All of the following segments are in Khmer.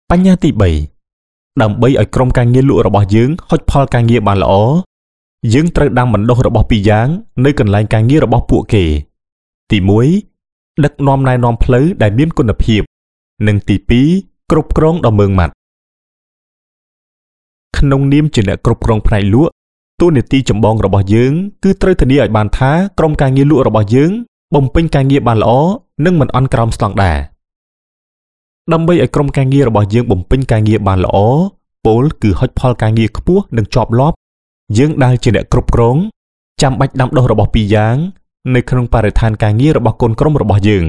បញ្ហាទី3ដើម្បីឲ្យក្រុមការងារលក់របស់យើងហុចផលការងារបានល្អយើងត្រូវដាំបណ្ដុះរបស់ពីរយ៉ាងនៅកន្លែងការងាររបស់ពួកគេទី1ដឹកនាំណែនាំផ្លូវដែលមានគុណភាពនិងទី2គ្រប់គ្រងដ៏ម៉ឺងម៉ាត់ក្នុងនាមជាអ្នកគ្រប់គ្រងផ្នែកលក់តួនាទីចម្បងរបស់យើងគឺត្រូវធានាឲ្យបានថាក្រុមការងារលក់របស់យើងបំពេញការងារបានល្អនិងមិនអន់ក្រោមស្តង់ដារដើម្បីឲ្យក្រុមការងាររបស់យើងបំពេញការងារបានល្អពោលគឺហុចផលការងារខ្ពស់និងជាប់លាប់យើងដែលជាអ្នកគ្រប់គ្រងចាំបាច់ដាំដុះរបស់ពីរយ៉ាងនៅក្នុងបរិស្ថានការងាររបស់កូនក្រុមរបស់យើង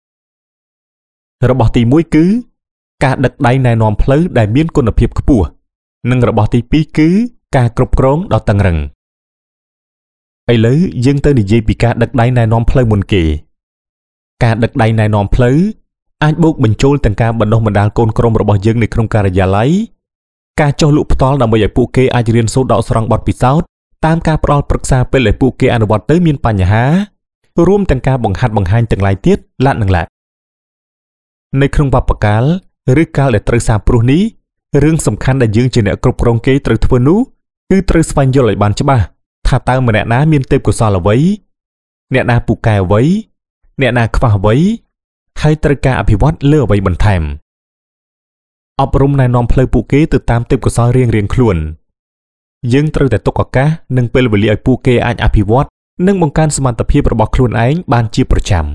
របស់ទី1គឺការដឹកដៃណែនាំផ្លូវដែលមានគុណភាពខ្ពស់និងរបស់ទី2គឺការគ្រប់គ្រងដ៏តឹងរ៉ឹងឥឡូវយើងទៅនិយាយពីការដឹកដៃណែនាំផ្លូវមុនគេការដឹកដៃណែនាំផ្លូវអាចបូកបញ្ចូលទាំងការបណ្ដុះបណ្ដាលកូនក្រុមរបស់យើងនៅក្នុងការិយាល័យការចុះលក់ផ្ទាល់ដើម្បីឲ្យពួកគេអាចរៀនសូត្រដកស្រង់បទពិសោធន៍តាមការផ្ដល់ប្រឹក្សាពេលដែលពួកគេអនុវត្តទៅមានបញ្ហារួមទាំងការបង្ហាត់បង្ហាញទាំងឡាយទៀតឡាក់នឹងឡាក់នៅក្នុងវប្បកាលឬកាលដែលត្រូវសារព្រោះនេះរឿងសំខាន់ដែលយើងជាអ្នកគ្រប់គ្រងគេត្រូវធ្វើនោះគឺត្រូវស្វែងយល់ឲ្យបានច្បាស់ថាតើម្នាក់ណាមានទេពកោសល្យអ្វីអ្នកណាពូកែអ្វីអ្នកណាខ្វះអ្វីហើយត្រូវការអភិវឌ្ឍលើអ្វីបន្ថែមអប់រំណែនាំផ្លូវពួកគេទៅតាមទេពកោសល្យរៀងៗខ្លួនយើងត្រូវតែទុកឱកាសនិងពេលវេលាឲ្យពួកគេអាចអភិវឌ្ឍនិងបង្កើនសមត្ថភាពរបស់ខ្លួនឯងបានជាប្រចាំ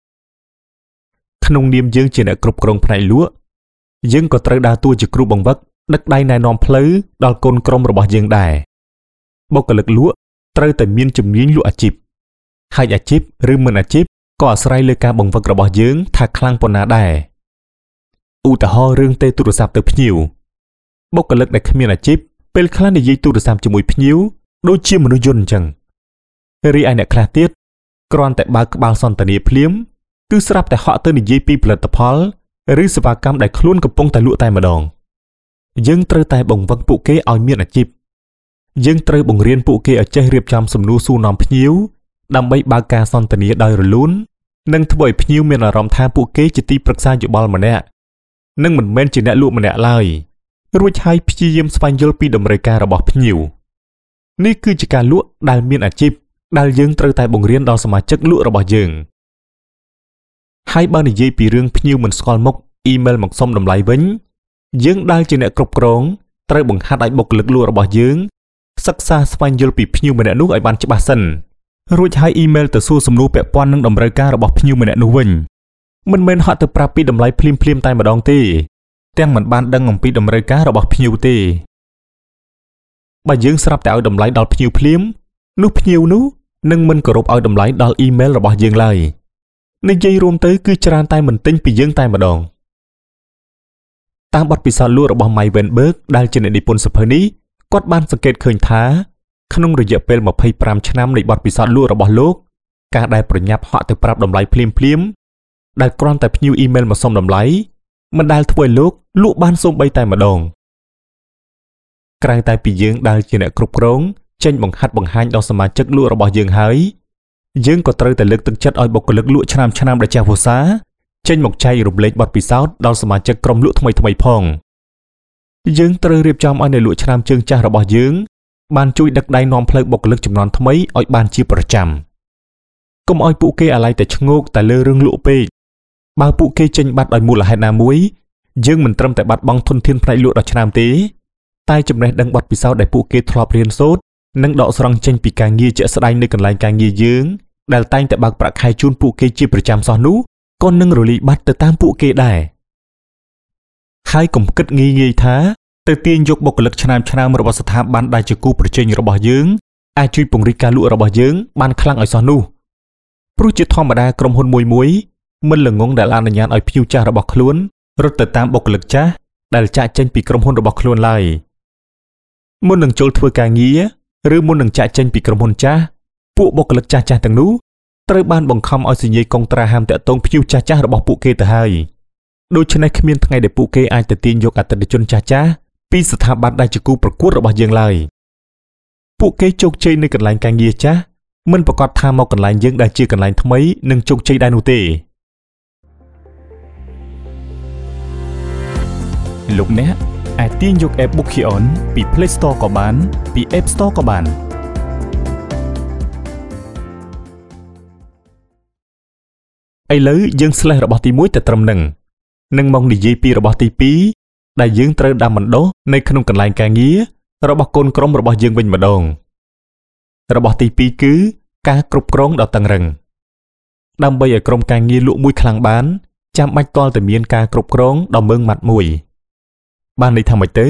ក្នុងនាមយើងជាអ្នកគ្រប់គ្រងផ្នែកលក់យើងក៏ត្រូវដើរតួជាគ្រូបង្វឹកដឹកដៃណែនាំផ្លូវដល់កូនក្រុមរបស់យើងដែរបុគ្គលិកលក់ត្រូវតែមានជំនាញលក់អាជីពហើយអាជីពឬមិនអាជីពក៏អាស្រ័យលើការបង្វឹករបស់យើងថាខ្លាំងប៉ុណ្ណាដែរឧទាហរណ៍រឿងទេទូរស័ព្ទទៅភ្ញៀវបុគ្គលិកដែលគ្មានអាជីពពេលខ្លះនិយាយទូរស័ព្ទជាមួយភ្ញៀវដូចជាមនុស្សយន្តអញ្ចឹងរីឯអ្នកខ្លះទៀតគ្រាន់តែបើកក្បាលសន្ទនាភ្លាមគឺស្រាប់តែហក់ទៅនិយាយពីផលិតផលឬសេវាកម្មដែលខ្លួនកំពុងតែលក់តែម្ដងយើងត្រូវតែបង្វឹកពួកគេឲ្យមានអាជីពយើងត្រូវបង្រៀនពួកគេឲ្យចេះរៀបចំសំណួរសួរនាំភ្ញៀវដើម្បីបើកការសន្ទនាដោយរលូននិងធ្វើឲ្យភ្ញៀវមានអារម្មណ៍ថាពួកគេជាទីប្រឹក្សាយោបល់ម្នាក់និងមិនមែនជាអ្នកលក់ម្នាក់ឡើយរួចហើយព្យាយាមស្វែងយល់ពីតម្រូវការរបស់ភ្ញៀវនេះគឺជាការលក់ដែលមានអាជីពដែលយើងត្រូវតែបង្រៀនដល់សមាជិកលក់របស់យើងហើយបើនិយាយពីរឿងភ្ញៀវមិនស្គាល់មុខអ៊ីមែលមកសុំតម្លៃវិញយើងដែលជាអ្នកគ្រប់គ្រងត្រូវបង្ហាត់ឲ្យបុគ្គលិកលក់របស់យើងសិក្សាស្វែងយល់ពីភ្ញៀវម្នាក់នោះឲ្យបានច្បាស់សិនរួចហើយអ៊ីមែលទៅសួរសំណួរពាក់ព័ន្ធនឹងតម្រូវការរបស់ភ្ញៀវម្នាក់នោះវិញមិនមែនហត់ទៅប្រាប់ពីតម្លៃភ្លាមតែម្ដងទេទាំងមិនបានដឹងអំពីតម្រូវការរបស់ភ្ញៀវទេបើយើងស្រាប់តែឲ្យតម្លៃដល់ភ្ញៀវភ្លាមនោះភ្ញៀវនោះនឹងមិនគោរពឲ្យតម្លៃដល់អ៊ីមែលរបស់យើងឡើយនិយាយរួមទៅគឺច្រើនតែមិនទិញពីយើងតែម្ដងតាមបទពិសោធន៍លក់របស់ Mike Weinberg ដែលជាអ្នកនិពន្ធសៀវភៅនេះគាត់បានសង្កេតឃើញថាក្នុងរយៈពេល25ឆ្នាំនៃបទពិសោធន៍លក់របស់លោកការដែលប្រញាប់ហក់ទៅប្រាប់តម្លៃភ្លាមដែលគ្រាន់តែភ្ញៀវអ៊ីមែលមកសុំតម្លៃមិនដែលធ្វើឲ្យលោកលក់បានសូម្បីតែម្ដងក្រៅតែពីយើងដែលជាអ្នកគ្រប់គ្រងចេញបង្ហាត់បង្ហាញដល់សមាជិកលក់របស់យើងហើយយើងក៏ត្រូវតែលើកទឹកចិត្តឲ្យបុគ្គលិកលក់ឆ្នាំដែលចេះភាសាចេញមកចែករំលែកបទពិសោធន៍ដល់សមាជិកក្រុមលក់ថ្មីផងយើងត្រូវរៀបចំឲ្យអ្នកលក់ឆ្នាំជើងចាស់របស់យើងបានជួយដឹកដៃនាំផ្លូវបុគ្គលិកចំនួនថ្មីឲ្យបានជាប្រចាំកុំឲ្យពួកគេអាឡ័យតែឈ្ងោកតែលើរឿងលក់ពេកបើពួកគេចេញបាត់ដោយមូលហេតុណាមួយយើងមិនត្រឹមតែបាត់បង់ធនធានផ្នែកលក់ដល់ឆ្នាំទេតែចំណេះដឹងបទពិសោធន៍ដែលពួកគេធ្លាប់រៀនសូត្រនិងដកស្រង់ចេញពីការងារជាក់ស្ដែងនៅកន្លែងការងារយើងដែលតែងតែបើកប្រាក់ខែជូនពួកគេជាប្រចាំសោះនោះក៏នឹងរលាយបាត់ទៅតាមពួកគេដែរហើយកុំគិតងាយថាទៅទាញយកបុគ្គលិកឆ្នាំរបស់ស្ថាប័នដែលជាគូប្រជែងរបស់យើងអាចជួយពង្រីកការលក់របស់យើងបានខ្លាំងឲ្យសោះនោះព្រោះជាធម្មតាក្រុមហ៊ុនមួយមិនល្ងងដែលអនុញ្ញាតឲ្យភ្ញៀវចាស់របស់ខ្លួនរត់ទៅតាមបុគ្គលិកចាស់ដែលចាក់ចេញពីក្រុមហ៊ុនរបស់ខ្លួនឡើយមុននឹងចូលធ្វើការងារឬមុននឹងចាក់ចេញពីក្រុមហ៊ុនចាស់ពួកបុគ្គលិកចាស់ទាំងនោះត្រូវបានបង្ខំឲ្យសញ្ញាកុងត្រាហាមតាក់ទងភ្ញៀវចាស់របស់ពួកគេទៅហើយដូច្នេះគ្មានថ្ងៃដែលពួកគេអាចទៅទាញយកអតិថិជនចាស់ពីស្ថាប័នដែលជាគូប្រកួតរបស់យើងឡើយពួកគេជោគជ័យនៅកន្លែងការងារចាស់មិនប្រកាសថាមកកន្លែងយើងដែលជាកន្លែងថ្មីនឹងជោគជ័យដែរនោះទេលោកអ្នកអាចទាញយក app Bookion ពី Play Store ក៏បានពី App Store ក៏បានឥឡូវយើង slash របស់ទី1ទៅត្រឹមនឹងមកនិយាយពីរបស់ទី2ដែលយើងត្រូវដាំបណ្ដុះនៅក្នុងកន្លែងការងាររបស់កូនក្រុមរបស់យើងវិញម្ដងរបស់ទី2គឺការគ្រប់គ្រងដ៏តឹងរ៉ឹងដើម្បីឲ្យក្រុមការងារលក់មួយខ្លាំងបានចាំបាច់ទាល់តែមានការគ្រប់គ្រងដ៏ម៉ឺងម៉ាត់មួយបានន័យថាម៉េចទៅ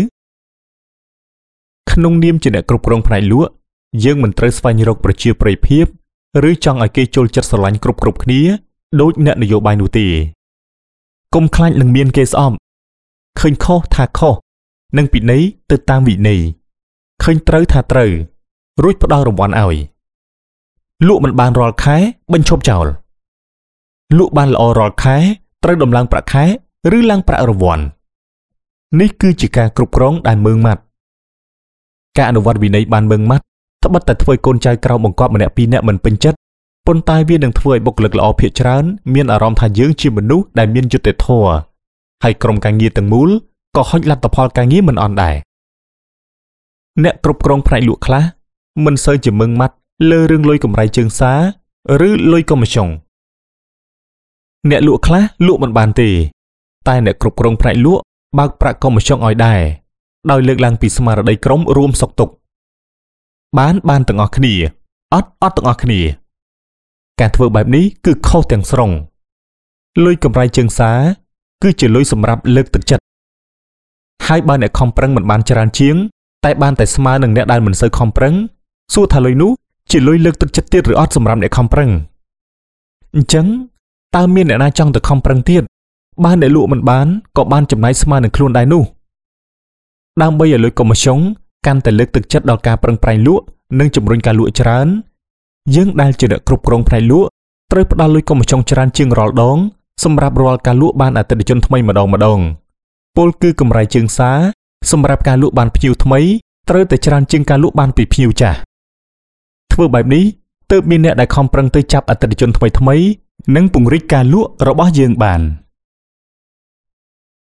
ក្នុងនាមជាអ្នកគ្រប់គ្រងផ្នែកលក់យើងមិនត្រូវស្វែងរកប្រជាប្រិយភាពឬចង់ឲ្យគេចូលចិត្តស្រឡាញ់គ្រប់គ្នាដូចអ្នកនយោបាយនោះទេកុំខ្លាចនឹងមានគេស្អប់ឃើញខុសថាខុសនិងពិន័យទៅតាមវិន័យឃើញត្រូវថាត្រូវរួចផ្ដល់រង្វាន់ឲ្យលក់មិនបានរាល់ខែបញ្ឈប់ចោលលក់បានល្អរាល់ខែត្រូវដំឡើងប្រាក់ខែឬឡើងប្រាក់រង្វាន់នេះគឺជាការគ្រប់គ្រងដែលម៉ឺងម៉ាត់ការអនុវត្តវិន័យបានម៉ឺងម៉ាត់ត្បិតតែធ្វើកូនចៅក្រៅបង្គាប់ម្នាក់ពីរនាក់មិនពេញចិត្តប៉ុន្តែវានឹងធ្វើឲ្យបុគ្គលិកល្អភាគច្រើនមានអារម្មណ៍ថាយើងជាមនុស្សដែលមានយុត្តិធម៌ហើយក្រុមការងារទាំងមូលក៏ហុចលទ្ធផលការងារមិនអន់ដែរអ្នកគ្រប់គ្រងផ្នែកលក់ខ្លះមិនសូវជាម៉ឺងម៉ាត់លើរឿងលុយកម្រៃជើងសារឬលុយកុម្ម៉ិសិនអ្នកលក់ខ្លះលក់មិនបានទេតែអ្នកគ្រប់គ្រងផ្នែកលក់បើកប្រាក់កុម្ម៉ិសិនឲ្យដែរដោយលើកឡើងពីស្មារតីក្រុមរួមសុខទុក្ខបានទាំងអស់គ្នាអត់ទាំងអស់គ្នាការធ្វើបែបនេះគឺខុសទាំងស្រុងលុយកម្រៃជើងសារគឺជាលុយសម្រាប់លើកទឹកចិត្តហើយបើអ្នកខំប្រឹងមិនបានច្រើនជាងតែបានតែស្មើនឹងអ្នកដែលមិនសូវខំប្រឹងសួរថាលុយនោះជាលុយលើកទឹកចិត្តទៀតឬអត់សម្រាប់អ្នកខំប្រឹងអញ្ចឹងតើមានអ្នកណាចង់ទៅខំប្រឹងទៀតបើអ្នកលក់មិនបានក៏បានចំណាយស្មើនឹងខ្លួនដែរនោះដើម្បីឲ្យលុយកុម្ម៉ិសិនកាន់តែលើកទឹកចិត្តដល់ការប្រឹងប្រែងលក់និងជំរុញការលក់ច្រើនយើងដែលជាអ្នកគ្រប់គ្រងផ្នែកលក់ត្រូវផ្ដល់លុយកុម្ម៉ិសិនច្រើនជាងរាល់ដងសម្រាប់រាល់ការលក់បានអតិថិជនថ្មីម្ដងពលគឺកម្រៃជើងសារសម្រាប់ការលក់បានភ្ញៀវថ្មីត្រូវតែច្រើនជាងការលក់បានពីភ្ញៀវចាស់ធ្វើបែបនេះទើបមានអ្នកដែលខំប្រឹងទៅចាប់អតិថិជនថ្មីនិងពង្រីកការលក់របស់យើងបាន